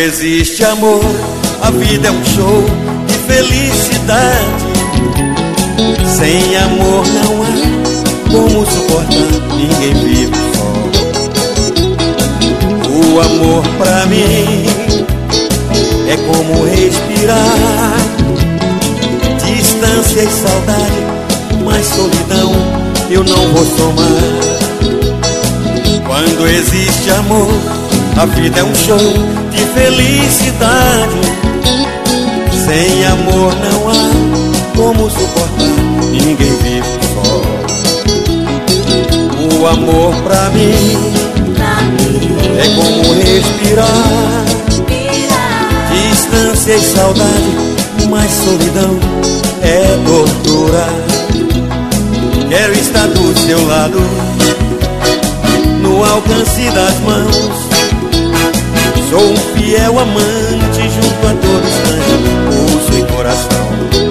existe amor, a vida é um show de felicidade. Sem amor não há como suportar, ninguém vive só. O amor pra mim é como respirar. Distância e saudade, mas solidão eu não vou somar. Quando existe amor, a vida é um show de felicidade. Sem amor não há como suportar, ninguém vive só. O amor pra mim é como respirar. Distância e saudade, mas solidão é tortura. Quero estar do seu lado, no alcance das mãos. Sou um fiel amante junto a todo instante, pulso e coração.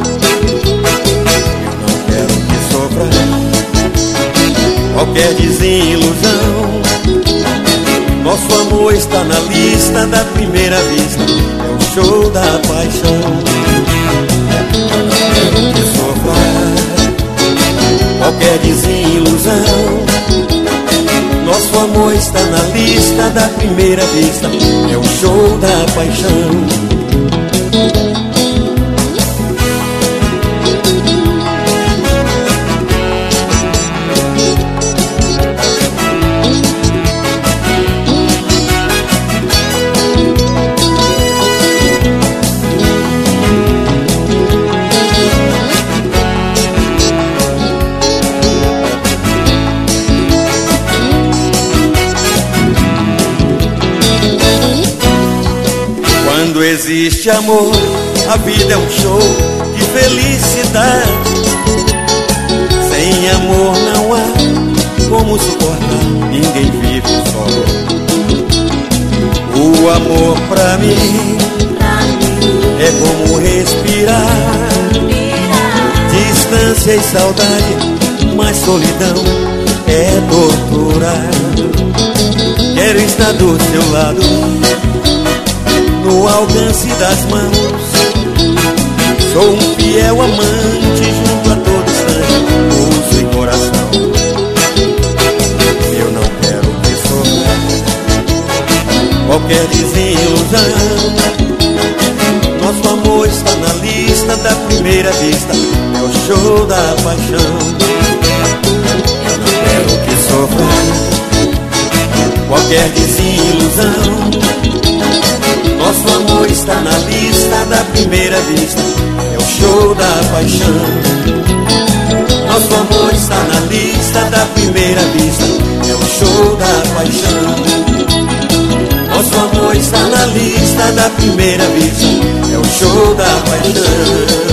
Eu não quero que sofra qualquer desilusão. Nosso amor está na lista da primeira vista, é o show da paixão. Eu não quero que sofra qualquer desilusão. Nosso amor está na lista da primeira vista, é o show da paixão. Quando existe amor, a vida é um show de felicidade. Sem amor não há como suportar, ninguém vive só. O amor pra mim é como respirar. Distância e saudade, mas solidão é tortura. Quero estar do seu lado, no alcance das mãos. Sou um fiel amante junto a todo instante, pulso e coração. Eu não quero que sofra qualquer desilusão. Nosso amor está na lista da primeira vista, é o show da paixão. Eu não quero que sofra qualquer desilusão. Nosso amor está na lista da primeira vista, é o show da paixão. Nosso amor está na lista da primeira vista, é o show da paixão. Nosso amor está na lista da primeira vista, é o show da paixão.